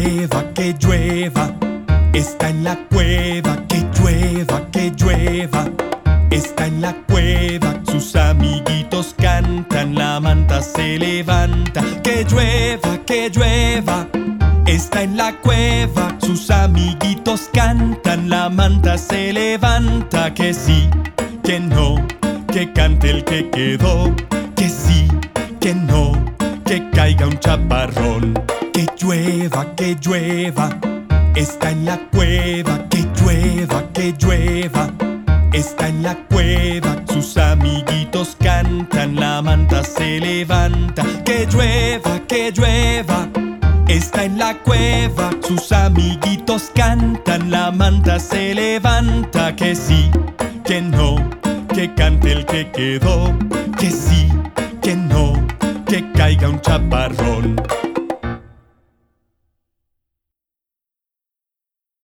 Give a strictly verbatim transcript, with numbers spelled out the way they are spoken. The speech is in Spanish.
llueva, que llueva, está en la cueva, que llueva, que llueva, está en la cueva. Sus amiguitos cantan, la manta se levanta. Que llueva, que llueva, está en la cueva. Sus amiguitos cantan, la manta se levanta. Que sí, que no, que cante el que quedó. Que sí, que no, que caiga un chaparrón. Que llueva, que llueva, está en la cueva. Que llueva, que llueva, está en la cueva. Sus amiguitos cantan, la manta se levanta. Que llueva, que llueva, está en la cueva. Sus amiguitos cantan, la manta se levanta. Que sí, que no, que cante el que quedó. Que sí, que no, que caiga un chaparrón.